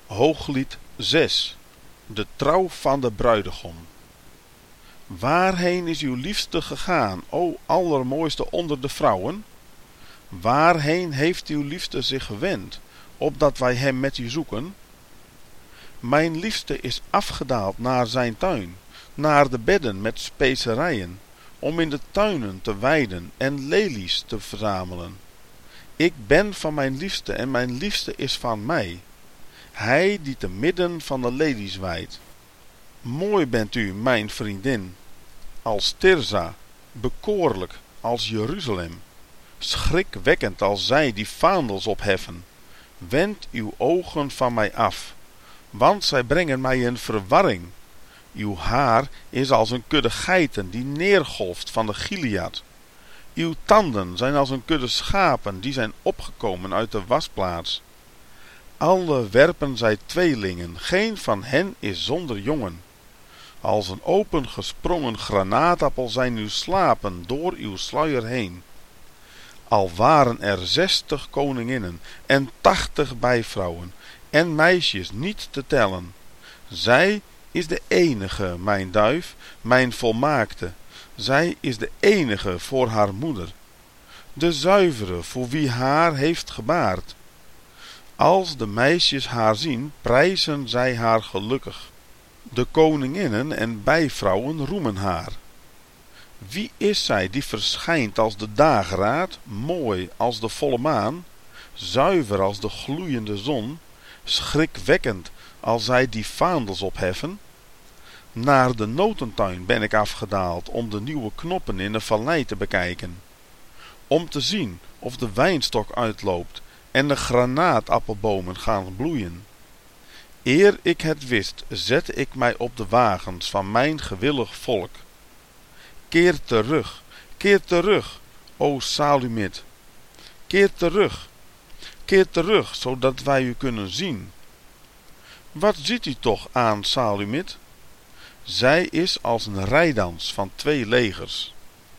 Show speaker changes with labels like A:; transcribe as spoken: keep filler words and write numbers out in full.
A: Hooglied zes. De trouw van de bruidegom. Waarheen is uw liefste gegaan, o allermooiste onder de vrouwen? Waarheen heeft uw liefste zich gewend, opdat wij hem met u zoeken? Mijn liefste is afgedaald naar zijn tuin, naar de bedden met specerijen, om in de tuinen te weiden en lelies te verzamelen. Ik ben van mijn liefste en mijn liefste is van mij. Hij die te midden van de lelies weidt. Mooi bent u, mijn vriendin, als Tirza, bekoorlijk als Jeruzalem, schrikwekkend als zij die vaandels opheffen. Wend uw ogen van mij af, want zij brengen mij in verwarring. Uw haar is als een kudde geiten die neergolft van de Gilead. Uw tanden zijn als een kudde schapen die zijn opgekomen uit de wasplaats. Alle werpen zij tweelingen, geen van hen is zonder jongen. Als een opengesprongen granaatappel zijn uw slapen door uw sluier heen. Al waren er zestig koninginnen en tachtig bijvrouwen en meisjes niet te tellen. Zij is de enige, mijn duif, mijn volmaakte. Zij is de enige voor haar moeder. De zuivere voor wie haar heeft gebaard. Als de meisjes haar zien, prijzen zij haar gelukkig. De koninginnen en bijvrouwen roemen haar. Wie is zij die verschijnt als de dageraad, mooi als de volle maan, zuiver als de gloeiende zon, schrikwekkend als zij die vaandels opheffen? Naar de notentuin ben ik afgedaald om de nieuwe knoppen in de vallei te bekijken, om te zien of de wijnstok uitloopt en de granaatappelbomen gaan bloeien. Eer ik het wist, zette ik mij op de wagens van mijn gewillig volk. Keer terug, keer terug, o Salumit. Keer terug, keer terug, zodat wij u kunnen zien. Wat ziet u toch aan Salumit? Zij is als een rijdans van twee legers.